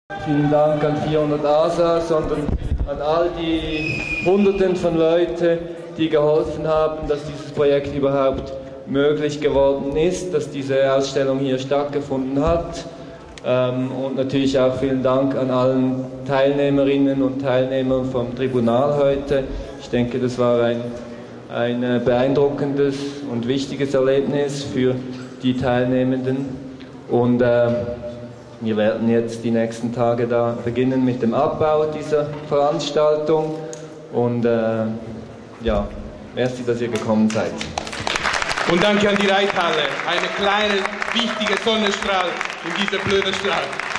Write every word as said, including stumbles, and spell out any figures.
Vielen Dank an vierhundert A S A, sondern an all die Hunderten von Leuten, die geholfen haben, dass dieses Projekt überhaupt möglich geworden ist, dass diese Ausstellung hier stattgefunden hat. Und natürlich auch vielen Dank an allen Teilnehmerinnen und Teilnehmern vom Tribunal heute. Ich denke, das war ein, ein beeindruckendes und wichtiges Erlebnis für die Teilnehmenden. Und äh, wir werden jetzt die nächsten Tage da beginnen mit dem Abbau dieser Veranstaltung. Und äh, ja, merci, dass ihr gekommen seid. Und danke an die Reithalle, eine kleine, wichtige Sonnenstrahl in dieser blöden Straße.